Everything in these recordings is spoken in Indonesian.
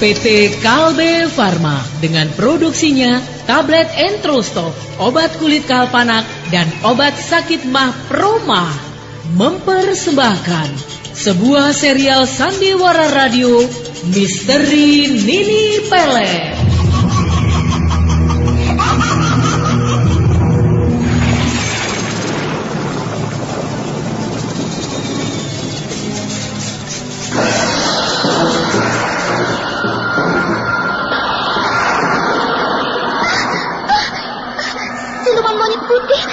PT Kalbe Farma dengan produksinya tablet Entrostop, obat kulit kalpanak dan obat sakit mah Proma mempersembahkan sebuah serial sandiwara radio Misteri Nini Pelet. Siluman monyet putih.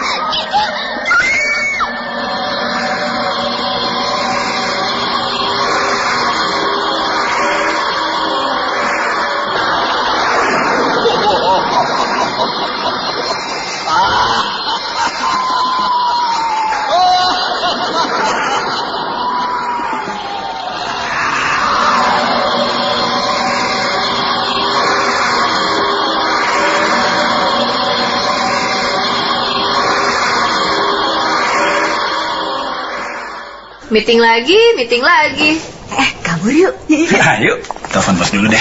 Meeting lagi. Kabur yuk. Ayo, telepon bos dulu deh.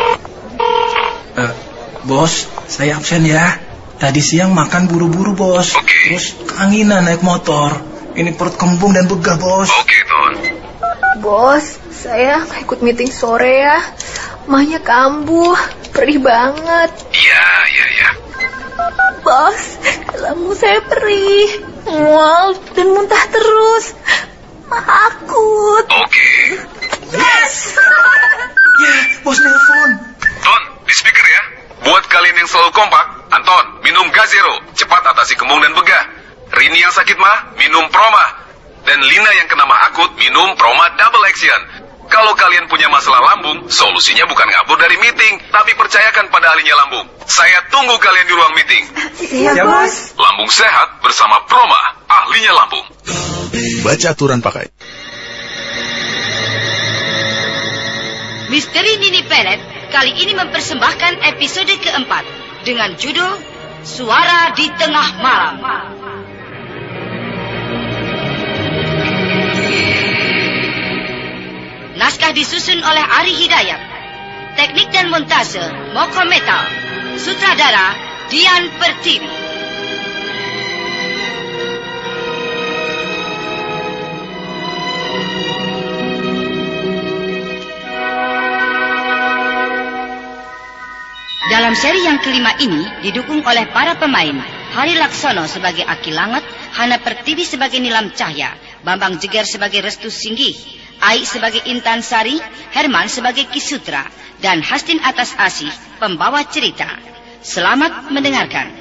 Bos, saya absen ya. Tadi siang makan buru-buru, bos. Terus keanginan naik motor. Ini perut kembung dan begah, bos. Ton. Bos, saya ikut meeting sore ya. Mahnya kambuh, perih banget. Iya. Bos, lambung saya perih, mual dan muntah terus. Akut. Yes. Ya, bos nelfon. Ton, di speaker ya. Buat kalian yang selalu kompak, Anton, minum Gazero. Cepat atasi kembung dan begah. Rini yang sakit mah, minum Proma. Dan Lina yang kena mah akut, minum Proma Double Action. Kalau kalian punya masalah lambung, solusinya bukan ngabur dari meeting, tapi percayakan pada ahlinya lambung. Saya tunggu kalian di ruang meeting. Iya, bos. Lambung sehat bersama Proma, ahlinya lambung. Baca aturan pakai. Misteri Nini Pelet kali ini mempersembahkan episode keempat dengan judul Suara di Tengah Malam. Naskah disusun oleh Ari Hidayat. Teknik dan montase Moko Metal. Sutradara Dian Pertiwi. Dalam seri yang kelima ini didukung oleh para pemain Hari Laksono sebagai Aki Langet, Hana Pertiwi sebagai Nilam Cahya, Bambang Jeger sebagai Restu Singgih, Ai sebagai Intan Sari, Herman sebagai Kisutra, dan Hastin Atas Asih pembawa cerita. Selamat mendengarkan.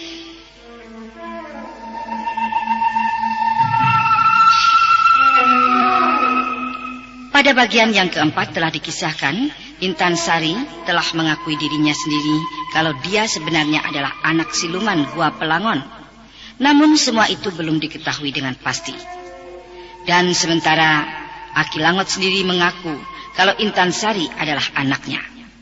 Pada bagian yang keempat telah dikisahkan, Intan Sari telah mengakui dirinya sendiri kalau dia sebenarnya adalah anak siluman Gua Pelangon. Namun semua itu belum diketahui dengan pasti. Dan sementara Aki Langot sendiri mengaku kalau Intan Sari adalah anaknya.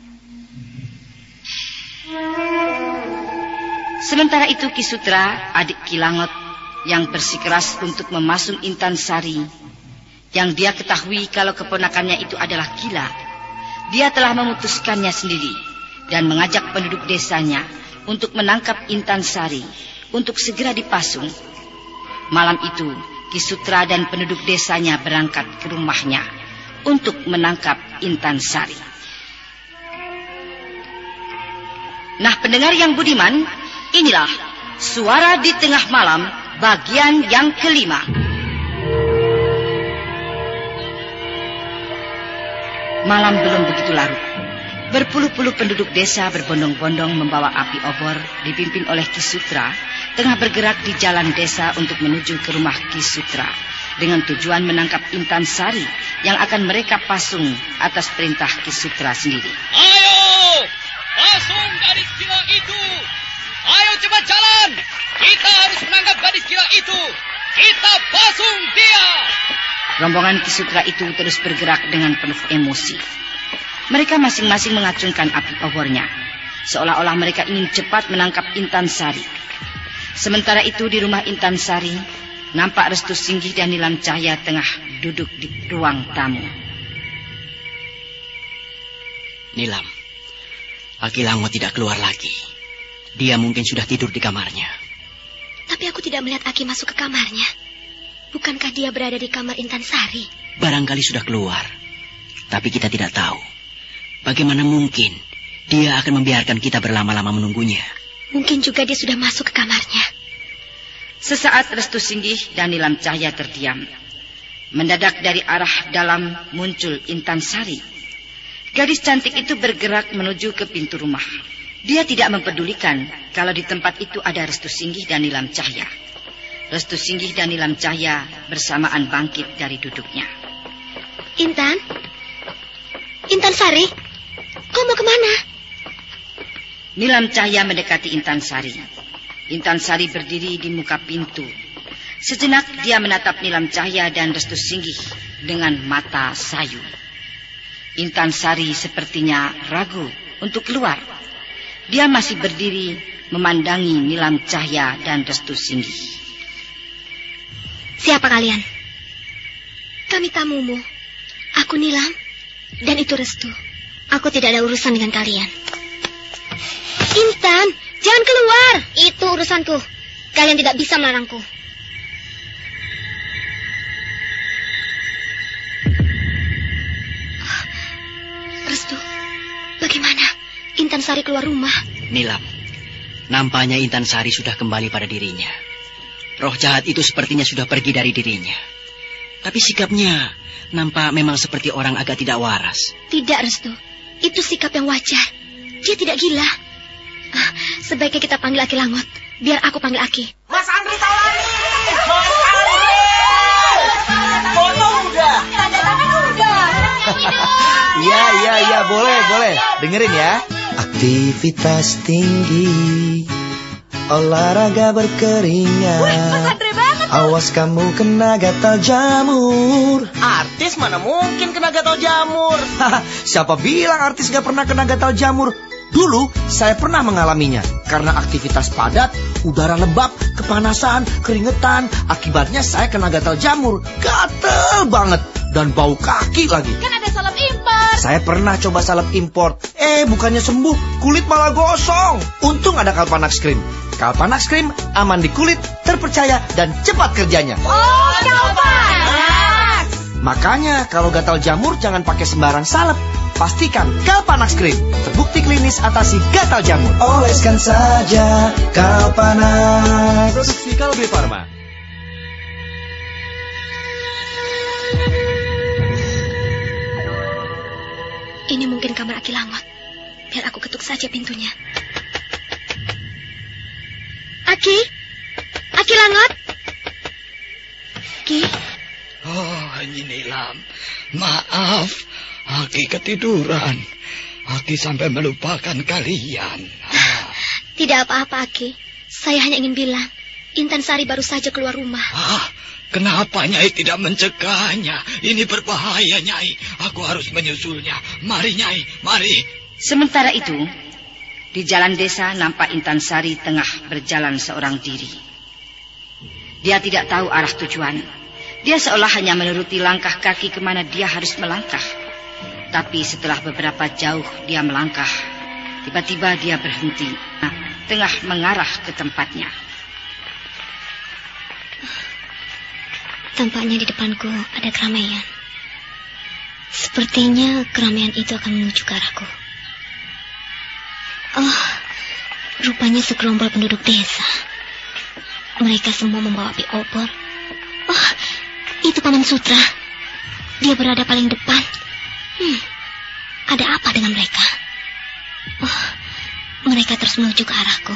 Sementara itu Kisutra, adik Ki Langot yang bersikeras untuk memasung Intan Sari, yang dia ketahui kalau keponakannya itu adalah gila, dia telah memutuskannya sendiri dan mengajak penduduk desanya untuk menangkap Intan Sari untuk segera dipasung. Malam itu, Kisutra dan penduduk desanya berangkat ke rumahnya untuk menangkap Intan Sari. Nah, pendengar yang budiman, inilah Suara di Tengah Malam bagian yang kelima. Malam belum begitu larut. Berpuluh-puluh penduduk desa berbondong-bondong membawa api obor dipimpin oleh Kisutra tengah bergerak di jalan desa untuk menuju ke rumah Kisutra dengan tujuan menangkap Intan Sari yang akan mereka pasung atas perintah Kisutra sendiri. Ayo, pasung gadis gila itu. Ayo cepat jalan. Kita harus menangkap gadis gila itu. Kita pasung dia. Rombongan Kisutra itu terus bergerak dengan penuh emosi. Mereka masing-masing mengacungkan api obornya, seolah-olah mereka ingin cepat menangkap Intan Sari. Sementara itu di rumah Intan Sari, nampak Restu Singgih dan Nilam Cahya tengah duduk di ruang tamu. Nilam, Aki Langot tidak keluar lagi. Dia mungkin sudah tidur di kamarnya. Tapi aku tidak melihat Aki masuk ke kamarnya. Bukankah dia berada di kamar Intan Sari? Barangkali sudah keluar. Tapi kita tidak tahu. Bagaimana mungkin dia akan membiarkan kita berlama-lama menunggunya? Mungkin juga dia sudah masuk ke kamarnya. Sesaat Restu Singgih dan Nilam Cahya terdiam. Mendadak dari arah dalam muncul Intan Sari. Gadis cantik itu bergerak menuju ke pintu rumah. Dia tidak mempedulikan kalau di tempat itu ada Restu Singgih dan Nilam Cahya. Restu Singgih dan Nilam Cahya bersamaan bangkit dari duduknya. Intan? Intan Sari? Kau mau kemana? Nilam Cahya mendekati Intan Sari. Intan Sari berdiri di muka pintu. Sejenak dia menatap Nilam Cahya dan Restu Singgih dengan mata sayu. Intan Sari sepertinya ragu untuk keluar. Dia masih berdiri memandangi Nilam Cahya dan Restu Singgih. Siapa kalian? Kami tamumu. Aku Nilam dan itu Restu. Aku tidak ada urusan dengan kalian. Intan, jangan keluar. Itu urusanku. Kalian tidak bisa melarangku. Restu, bagaimana? Intan Sari keluar rumah. Nilam, nampaknya Intan Sari sudah kembali pada dirinya. Roh jahat itu sepertinya sudah pergi dari dirinya. Tapi sikapnya nampak memang seperti orang agak tidak waras. Tidak, Restu. Itu sikap yang wajar. Dia tidak gila. Sebaiknya kita panggil Aki Langot. Biar aku panggil Aki. Mas Andri Taulani! Mas Andri! Foto udah! Tanda tangan udah! Iya, boleh. Dengerin ya. Aktivitas tinggi, olahraga berkeringat. Wih, Mas Andre banget. Awas kamu kena gatal jamur. Artis mana mungkin kena gatal jamur? Siapa bilang artis gak pernah kena gatal jamur? Dulu saya pernah mengalaminya. Karena aktivitas padat, udara lembab, kepanasan, keringetan. Akibatnya saya kena gatal jamur. Gatel banget. Dan bau kaki lagi. Kan ada salep impor. Saya pernah coba salep impor. Bukannya sembuh, kulit malah gosong. Untung ada Kalpanax Cream. Kalpanax Cream aman di kulit, terpercaya, dan cepat kerjanya. Oh, Kalpanax. Makanya kalau gatal jamur jangan pakai sembarang salep. Pastikan Kalpanax Cream terbukti klinis atasi gatal jamur. Oleskan saja Kalpanax. Produksi Kalbe Farma. Ini mungkin kamar Aki Langot. Biar aku ketuk saja pintunya. Aki? Aki Langot? Ki? Oh, Nyi Nilam. Maaf, Aki ketiduran. Aki sampai melupakan kalian. Tidak apa-apa, Aki. Saya hanya ingin bilang, Intan Sari baru saja keluar rumah. Kenapa Nyai tidak mencegahnya? Ini berbahaya, Nyai. Aku harus menyusulnya. Mari, Nyai, mari. Sementara itu, di jalan desa nampak Intan Sari tengah berjalan seorang diri. Dia tidak tahu arah tujuan. Dia seolah hanya menuruti langkah kaki kemana dia harus melangkah. Tapi setelah beberapa jauh dia melangkah, tiba-tiba dia berhenti, tengah mengarah ke tempatnya. Tampaknya di depanku ada keramaian. Sepertinya keramaian itu akan menuju ke arahku. Oh, rupanya segerombol penduduk desa. Mereka semua membawa api obor. Oh, itu Paman Sutra. Dia berada paling depan. Ada apa dengan mereka? Oh, mereka terus menuju ke arahku.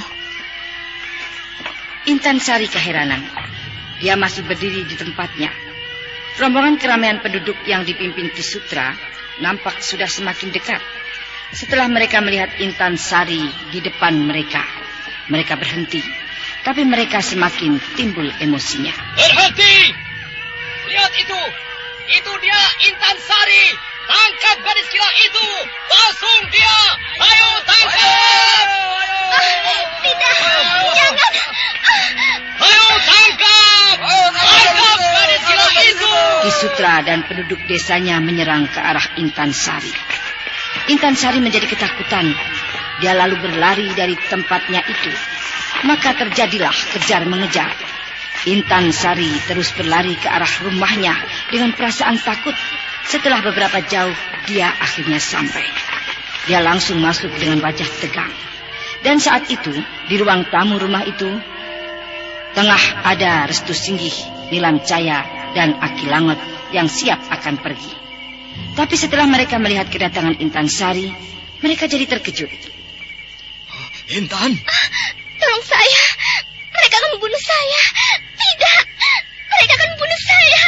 Intan Sari keheranan. Dia masih berdiri di tempatnya. Rombongan keramaian penduduk yang dipimpin Ki Sutra nampak sudah semakin dekat. Setelah mereka melihat Intan Sari di depan mereka, mereka berhenti. Tapi mereka semakin timbul emosinya. Berhenti! Lihat itu! Itu dia Intan Sari! Tangkap gadis gila itu! Langsung dia! Ayo tangkap! Tidak! Jangan! Ayo tangkap! Tangkap gadis gila itu! Ki Sutra dan penduduk desanya menyerang ke arah Intan Sari. Intan Sari menjadi ketakutan. Dia lalu berlari dari tempatnya itu. Maka terjadilah kejar-mengejar. Intan Sari terus berlari ke arah rumahnya dengan perasaan takut. Setelah beberapa jauh, dia akhirnya sampai. Dia langsung masuk dengan wajah tegang. Dan saat itu, di ruang tamu rumah itu, tengah ada Restu Singgih, Nilam Caya, dan Aki Langot yang siap akan pergi. Tapi setelah mereka melihat kedatangan Intan Sari, mereka jadi terkejut. Intan? Tolong saya. Mereka akan membunuh saya. Tidak. Mereka akan membunuh saya.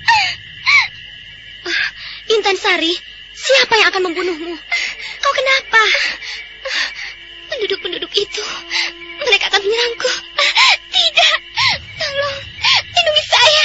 Intan Sari, siapa yang akan membunuhmu? Kau kenapa? Penduduk-penduduk itu, mereka akan menyerangku. Tidak. Tolong, lindungi saya.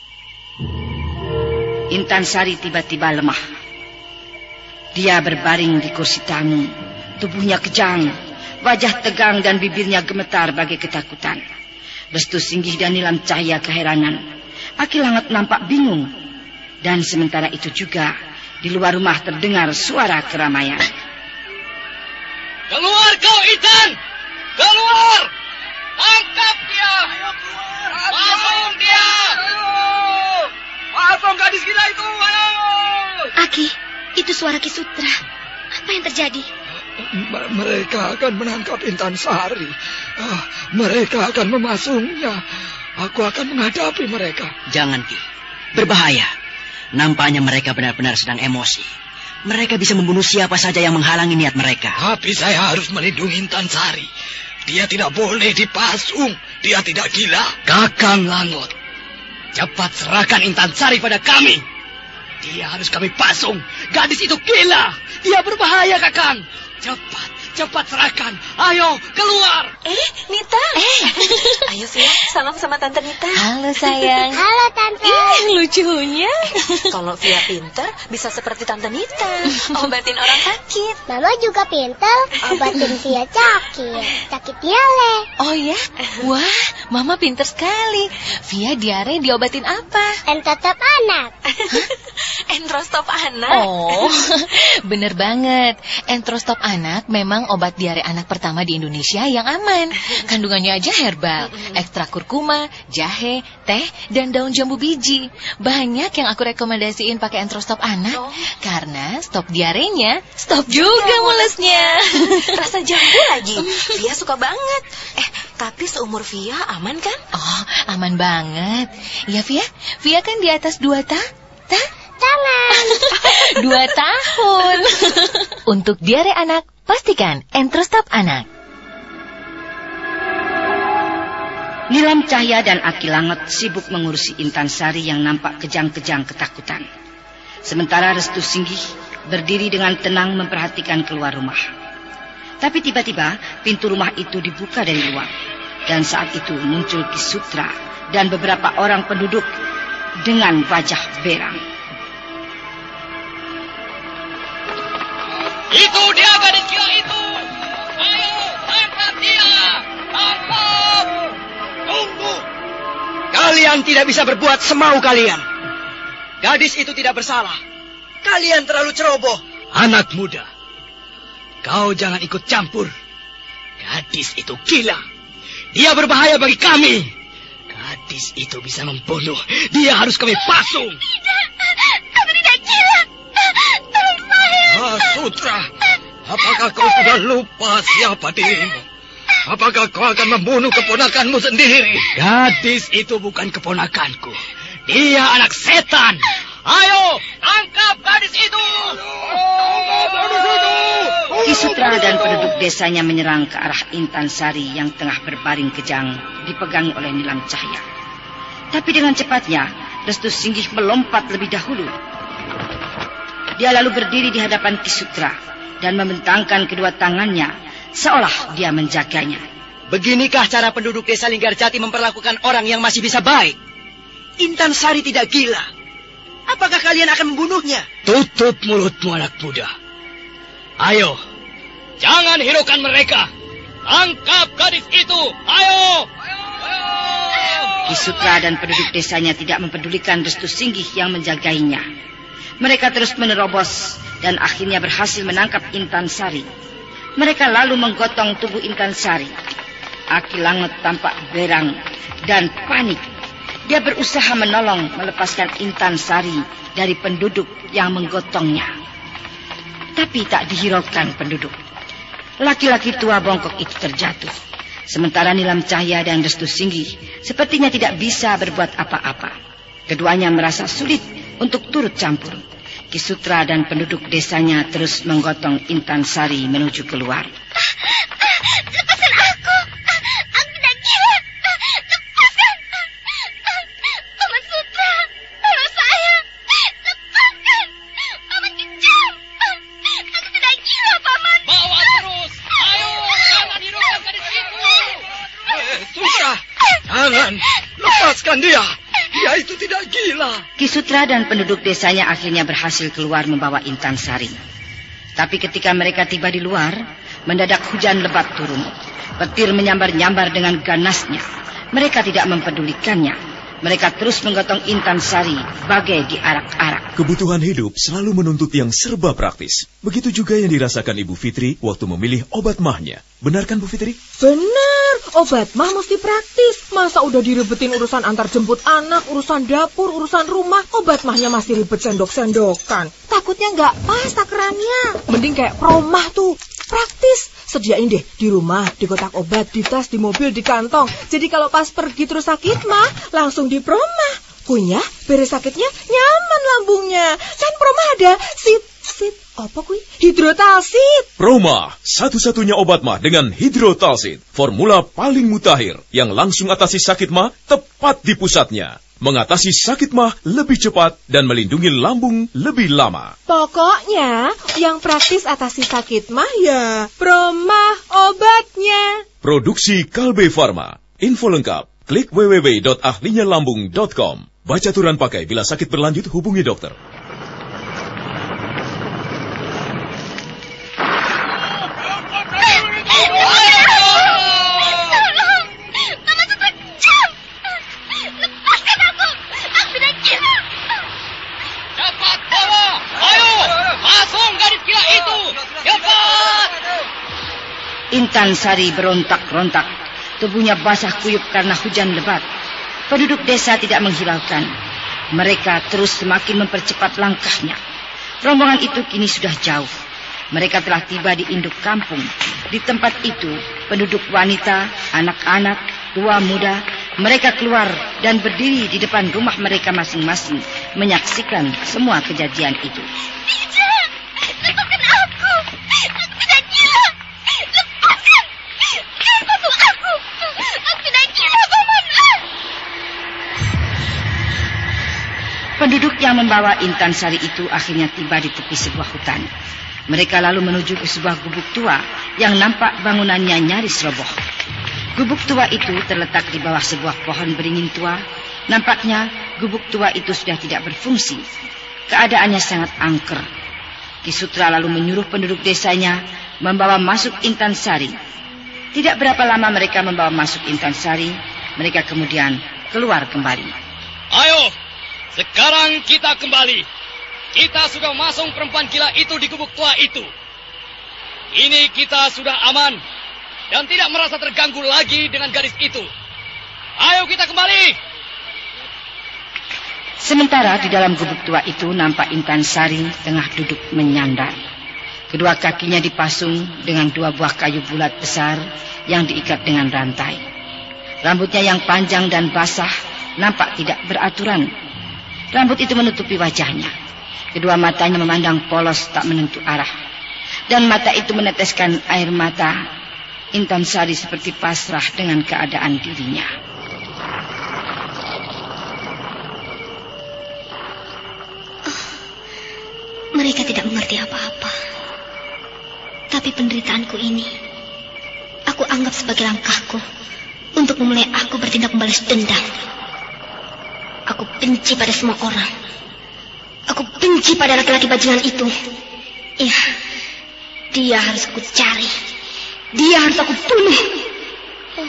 Intan Sari tiba-tiba lemah. Dia berbaring di kursi tamu. Tubuhnya kejang, wajah tegang dan bibirnya gemetar bagai ketakutan. Restu Singgih dan Nilam Cahaya keheranan. Aki Langot nampak bingung. Dan sementara itu juga, di luar rumah terdengar suara keramaian. Keluar kau, Intan! Keluar! Tangkap dia! Pasung dia! Pasung gadis gila itu! Ayo! Aki, itu suara Ki Sutra. Apa yang terjadi? Mereka akan menangkap Intan Sari. Mereka akan memasungnya. Aku akan menghadapi mereka. Jangan, Ki. Berbahaya. Nampaknya mereka benar-benar sedang emosi. Mereka bisa membunuh siapa saja yang menghalangi niat mereka. Tapi saya harus melindungi Intan Sari. Dia tidak boleh dipasung. Dia tidak gila. Kakang Langot, cepat serahkan Intan Sari pada kami. Dia harus kami pasung. Gadis itu gila. Dia berbahaya, Kakang. Cepat serahkan. Ayo, keluar. Nita. Ayo, Via, salam sama Tante Nita. Halo, sayang. Halo, Tante. Lucunya. Kalau Via pinter, bisa seperti Tante Nita. Obatin orang sakit. Mama juga pintar. Obatin Via sakit diare. Oh ya? Wah, Mama pinter sekali. Via diare diobatin apa? Entrostop anak. Entrostop anak? Oh, bener banget. Entrostop anak memang obat diare anak pertama di Indonesia yang aman. Kandungannya aja herbal, ekstra kurkuma, jahe, teh, dan daun jambu biji. Banyak yang aku rekomendasiin pakai Entrostop anak. Karena stop diarenya, stop juga mulesnya. Rasa jambu lagi. Via suka banget. Tapi seumur Via aman kan? Oh, aman banget. Ya, Via? Via kan di atas 2 Tangan. 2 tahun. Untuk diare anak, pastikan Entrostop anak. Nilam Cahaya dan Aki Langot sibuk mengurusi Intan Sari yang nampak kejang-kejang ketakutan. Sementara Restu Singgih berdiri dengan tenang memperhatikan keluar rumah. Tapi tiba-tiba pintu rumah itu dibuka dari luar. Dan saat itu muncul Ki Sutra dan beberapa orang penduduk dengan wajah berang. Itu dia gadis gila itu. Ayo, tangkap dia. Tangkap. Tunggu. Kalian tidak bisa berbuat semau kalian. Gadis itu tidak bersalah. Kalian terlalu ceroboh. Anak muda, kau jangan ikut campur. Gadis itu gila. Dia berbahaya bagi kami. Gadis itu bisa membunuh. Dia harus kami pasung. Tidak, aku tidak gila. Tolong saya. Sutra, apakah kau sudah lupa siapa dirimu? Apakah kau akan membunuh keponakanmu sendiri? Gadis itu bukan keponakanku. Dia anak setan. Ayo, tangkap gadis itu. Ki Sutra dan penduduk desanya menyerang ke arah Intan Sari yang tengah berbaring kejang, dipegangi oleh Nilam Cahaya. Tapi dengan cepatnya, Restu Singgih melompat lebih dahulu. Dia lalu berdiri di hadapan Ki Sutra dan membentangkan kedua tangannya seolah dia menjaganya. Beginikah cara penduduk desa Linggarjati memperlakukan orang yang masih bisa baik? Intan Sari tidak gila. Apakah kalian akan membunuhnya? Tutup mulutmu, anak muda. Ayo, jangan hiraukan mereka. Tangkap gadis itu. Ayo. Ki Sutra dan penduduk desanya tidak mempedulikan Restu Singgih yang menjagainya. Mereka terus menerobos dan akhirnya berhasil menangkap Intan Sari. Mereka lalu menggotong tubuh Intan Sari. Aki Langot tampak berang dan panik. Dia berusaha menolong melepaskan Intan Sari dari penduduk yang menggotongnya. Tapi tak dihiraukan penduduk. Laki-laki tua bongkok itu terjatuh. Sementara Nilam Cahya dan Restu Singgih sepertinya tidak bisa berbuat apa-apa. Keduanya merasa sulit untuk turut campur. Ki Sutra dan penduduk desanya terus menggotong Intan Sari menuju keluar. Lepaskan aku! Aku tidak gila! Lepaskan! Paman Sutra! Tolong saya! Lepaskan! Paman kejam! Aku tidak gila, Paman! Bawa terus! Ayo, jangan hidupkan gadis itu! Sutra! Jangan! Lepaskan dia! Dia itu tidak gila. Ki Sutra dan penduduk desanya akhirnya berhasil keluar membawa Intan Sari. Tapi ketika mereka tiba di luar, mendadak hujan lebat turun. Petir menyambar-nyambar dengan ganasnya. Mereka tidak mempedulikannya. Mereka terus menggotong Intan Sari bagai diarak-arak. Kebutuhan hidup selalu menuntut yang serba praktis. Begitu juga yang dirasakan Ibu Fitri waktu memilih obat mahnya. Benarkan Bu Fitri? Benar, obat mah mesti praktis. Masa udah direbetin urusan antar jemput anak, urusan dapur, urusan rumah, obat mahnya masih ribet sendok-sendokan. Takutnya nggak pas takarannya. Mending kayak promah tuh, praktis. Sediain deh di rumah, di kotak obat, di tas, di mobil, di kantong. Jadi kalau pas pergi terus sakit mah, langsung di promah. Kunyah, beres sakitnya, nyaman lambungnya. Kan promah ada apa kui? Hidrotalsit. Promah, satu-satunya obat mah dengan hidrotalsit. Formula paling mutakhir yang langsung atasi sakit mah tepat di pusatnya. Mengatasi sakit mah lebih cepat dan melindungi lambung lebih lama. Pokoknya yang praktis atasi sakit mah ya Promah obatnya. Produksi Kalbe Farma. Info lengkap klik www.ahlinyalambung.com. Baca aturan pakai, bila sakit berlanjut hubungi dokter. Intan Sari berontak-rontak. Tubuhnya basah kuyup karena hujan lebat. Penduduk desa tidak menghiraukan. Mereka terus semakin mempercepat langkahnya. Rombongan itu kini sudah jauh. Mereka telah tiba di induk kampung. Di tempat itu, penduduk wanita, anak-anak, tua muda, mereka keluar dan berdiri di depan rumah mereka masing-masing, menyaksikan semua kejadian itu. Tidak! Lepaskan aku! Aku tidak gila! Lepaskan! Lepaskan aku! Aku tidak gila, Paman! Penduduk yang membawa Intan Sari itu akhirnya tiba di tepi sebuah hutan. Mereka lalu menuju ke sebuah gubuk tua yang nampak bangunannya nyaris roboh. Gubuk tua itu terletak di bawah sebuah pohon beringin tua. Nampaknya gubuk tua itu sudah tidak berfungsi. Keadaannya sangat angker. Ki Sutra lalu menyuruh penduduk desanya membawa masuk Intan Sari. Tidak berapa lama mereka membawa masuk Intan Sari, mereka kemudian keluar kembali. Ayo, sekarang kita kembali. Kita sudah masuk perempuan gila itu di gubuk tua itu. Ini kita sudah aman dan tidak merasa terganggu lagi dengan gadis itu. Ayo kita kembali. Sementara di dalam gubuk tua itu nampak Intan Sari tengah duduk menyandar. Kedua kakinya dipasung dengan dua buah kayu bulat besar yang diikat dengan rantai. Rambutnya yang panjang dan basah nampak tidak beraturan. Rambut itu menutupi wajahnya. Kedua matanya memandang polos tak menentu arah. Dan mata itu meneteskan air mata. Intan Sari seperti pasrah dengan keadaan dirinya. Mereka tidak mengerti apa-apa. Tapi penderitaanku ini, aku anggap sebagai langkahku untuk memulai aku bertindak membalas dendam. Aku benci pada semua orang. Aku benci pada laki-laki bajingan itu. Ya, dia harus aku cari. Dia harus aku bunuh. Oh,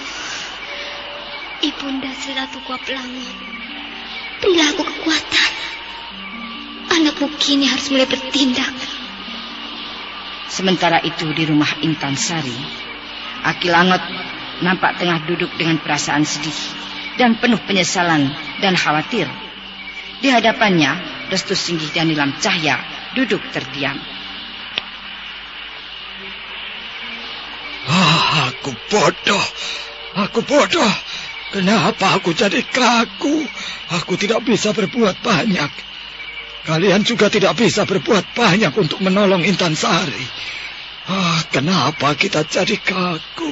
Ibunda Sri Ratu Kuap Langot, berilah aku kekuatan. Anakku kini harus mulai bertindak. Sementara itu di rumah Intan Sari, Aki Langot nampak tengah duduk dengan perasaan sedih dan penuh penyesalan dan khawatir. Di hadapannya, Restu Singgih dan Nilam Cahya duduk terdiam. Aku bodoh. Kenapa aku jadi kaku? Aku tidak bisa berbuat banyak. Kalian juga tidak bisa berbuat banyak untuk menolong Intan Sari. Kenapa kita jadi kaku?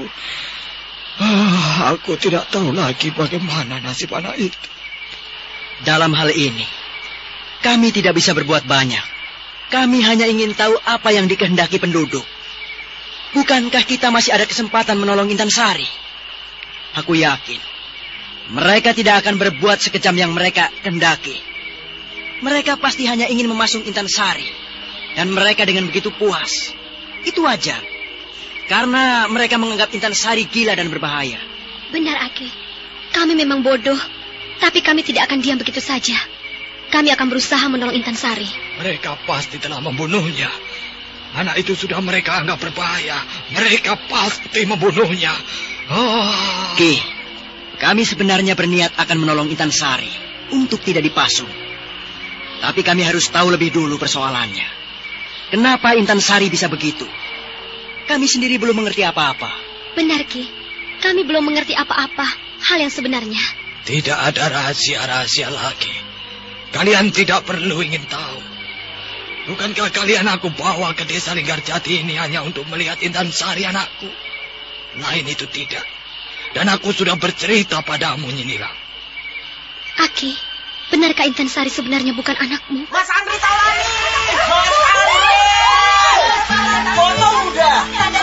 Aku tidak tahu lagi bagaimana nasib anak itu. Dalam hal ini, kami tidak bisa berbuat banyak. Kami hanya ingin tahu apa yang dikehendaki penduduk. Bukankah kita masih ada kesempatan menolong Intan Sari? Aku yakin, mereka tidak akan berbuat sekejam yang mereka kehendaki. Mereka pasti hanya ingin memasung Intan Sari. Dan mereka dengan begitu puas. Itu wajar. Karena mereka menganggap Intan Sari gila dan berbahaya. Benar, Aki. Kami memang bodoh. Tapi kami tidak akan diam begitu saja. Kami akan berusaha menolong Intan Sari. Mereka pasti telah membunuhnya. Anak itu sudah mereka anggap berbahaya. Mereka pasti membunuhnya. Ki, kami sebenarnya berniat akan menolong Intan Sari untuk tidak dipasung. Tapi kami harus tahu lebih dulu persoalannya. Kenapa Intan Sari bisa begitu? Kami sendiri belum mengerti apa-apa. Benar, Ki. Kami belum mengerti apa-apa hal yang sebenarnya. Tidak ada rahasia-rahasia lagi. Kalian tidak perlu ingin tahu. Bukankah kalian aku bawa ke desa Linggarjati ini hanya untuk melihat Intan Sari anakku? Lain itu tidak. Dan aku sudah bercerita padamu, Nyinilang. Aki, benarkah Intan Sari sebenarnya bukan anakmu? Mas Andri Taulani! Mas Andri! Foto udah!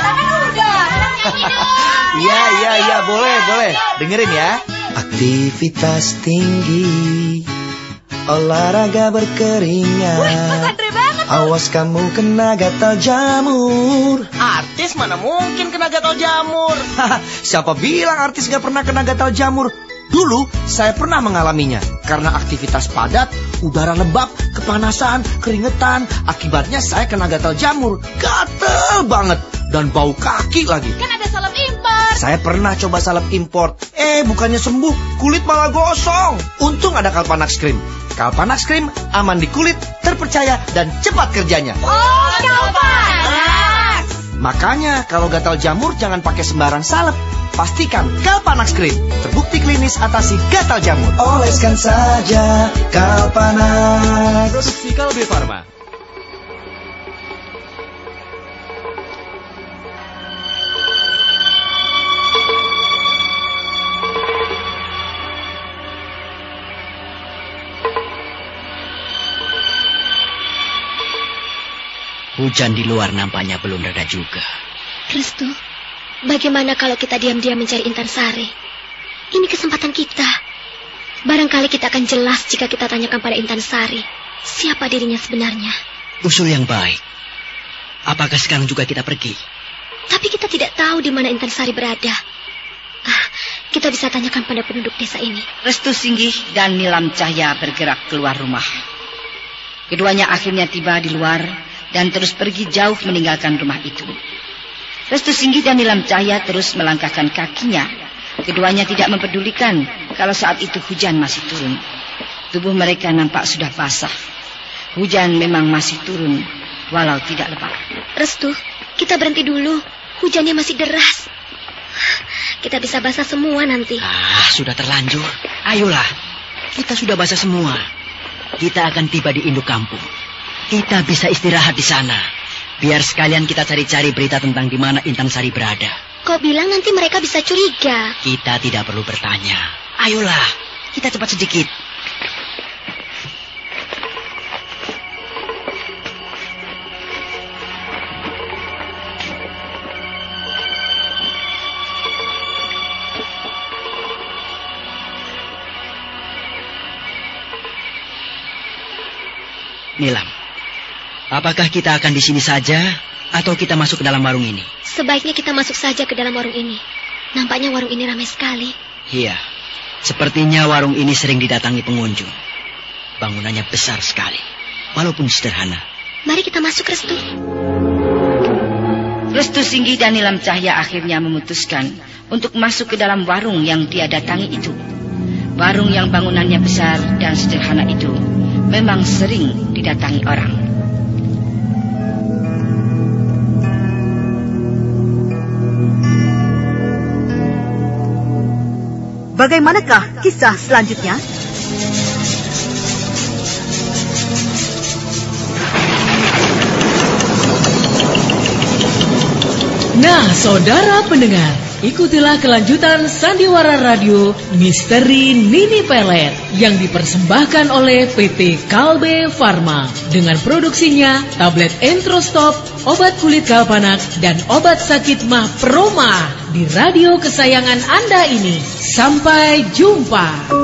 Iya, boleh. Dengerin ya. Aktivitas tinggi, olahraga berkeringat. Wih, Mas Andri banget. Awas kamu kena gatal jamur. Artis mana mungkin kena gatal jamur? Siapa bilang artis gak pernah kena gatal jamur? Dulu saya pernah mengalaminya. Karena aktivitas padat, udara lembab, kepanasan, keringetan. Akibatnya saya kena gatal jamur. Gatel banget. Dan bau kaki lagi. Kan ada salep impor. Saya pernah coba salep impor. Bukannya sembuh, kulit malah gosong. Untung ada Kalpanax Cream. Kalpanax Cream aman di kulit, terpercaya, dan cepat kerjanya. Oh, Kalpanax! Makanya kalau gatal jamur jangan pakai sembarang salep. Pastikan Kalpanax Cream terbukti klinis atasi gatal jamur. Oleskan saja Kalpanax. Produksi Kalbe Farma. Hujan di luar nampaknya belum reda juga. Restu, bagaimana kalau kita diam-diam mencari Intan Sari? Ini kesempatan kita. Barangkali kita akan jelas jika kita tanyakan pada Intan Sari siapa dirinya sebenarnya. Usul yang baik. Apakah sekarang juga kita pergi? Tapi kita tidak tahu di mana Intan Sari berada. Kita bisa tanyakan pada penduduk desa ini. Restu Singgih dan Nilam Cahya bergerak keluar rumah. Keduanya akhirnya tiba di luar dan terus pergi jauh meninggalkan rumah itu. Restu Singgih dan Nilam Cahya terus melangkahkan kakinya. Keduanya tidak mempedulikan kalau saat itu hujan masih turun. Tubuh mereka nampak sudah basah. Hujan memang masih turun, walau tidak lebat. Restu, kita berhenti dulu. Hujannya masih deras. Kita bisa basah semua nanti. Sudah terlanjur. Ayolah, kita sudah basah semua. Kita akan tiba di induk kampung. Kita bisa istirahat di sana. Biar sekalian kita cari-cari berita tentang di mana Intan Sari berada. Kau bilang nanti mereka bisa curiga. Kita tidak perlu bertanya. Ayolah, kita cepat sedikit. Nilam, apakah kita akan di sini saja atau kita masuk ke dalam warung ini? Sebaiknya kita masuk saja ke dalam warung ini. Nampaknya warung ini ramai sekali. Iya, sepertinya warung ini sering didatangi pengunjung. Bangunannya besar sekali. walaupun sederhana. Mari kita masuk, Restu. Restu Singgi dan Nilam Cahya akhirnya memutuskan untuk masuk ke dalam warung yang dia datangi itu. Warung yang bangunannya besar dan sederhana itu memang sering didatangi orang. Bagaimanakah kisah selanjutnya? Nah, saudara pendengar, ikutilah kelanjutan Sandiwara Radio Misteri Nini Pelet yang dipersembahkan oleh PT Kalbe Farma dengan produksinya tablet Entrostop, obat kulit kalpanak, dan obat sakit mah Proma di radio kesayangan Anda ini. Sampai jumpa.